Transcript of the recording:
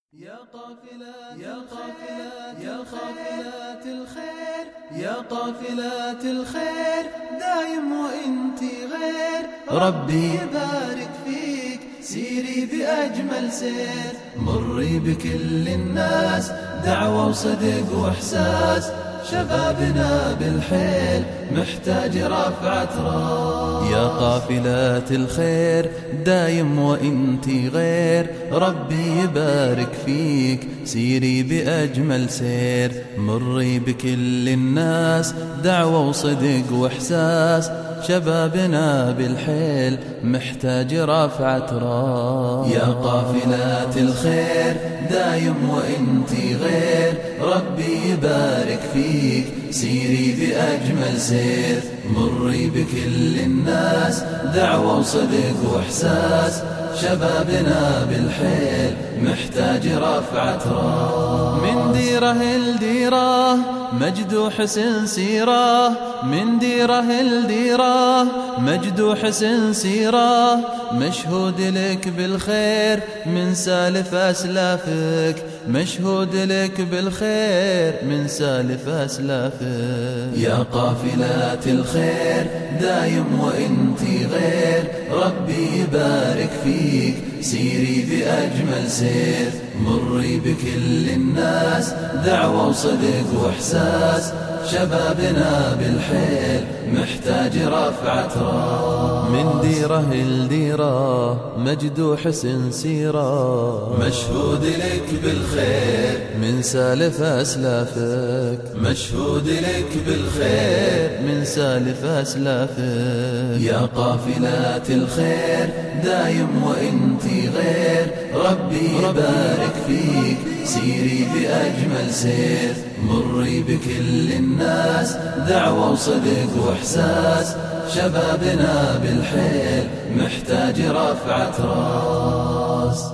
يا قافلات الخير، يا قافلات الخير دايم وانتي غير، ربي يبارك فيك سيري بأجمل سير، مري بكل الناس دعوة وصدق وإحساس، شبابنا بالحيل محتاج رفعة راس. يا قافلات الخير دايم وانتي غير، ربي يبارك فيك سيري بأجمل سير، مري بكل الناس دعوة وصدق وإحساس، شبابنا بالحيل محتاج رفعة راس. يا قافلات الخير دايم وانتي غير، ربي يبارك فيك سيري بأجمل سير، مري بكل الناس دعوة وصدق وإحساس، شبابنا بالحيل محتاج رفعة راس. من ديره لديره مجد وحسن سيره، من ديره لديره مجد وحسن سيره، مشهود لك بالخير من سالف أسلافك، مشهود لك بالخير من سالف أسلافك. يا قافلات الخير دايم وانتي غير، ربي يبارك فيك سيري بأجمل سير، مري بكل الناس دعوة وصدق وإحساس، شبابنا بالحيل محتاج رفعة راس. من ديره لديره مجد وحسن سيره، مشهود لك بالخير من سالف أسلافك، مشهود لك بالخير من سالف أسلافك. يا قافلات الخير دايم وانتي غير، ربي يبارك فيك سيري بأجمل سير، مري بكل الناس دعوة وصدق وإحساس، شبابنا بالحيل محتاج رفعة راس.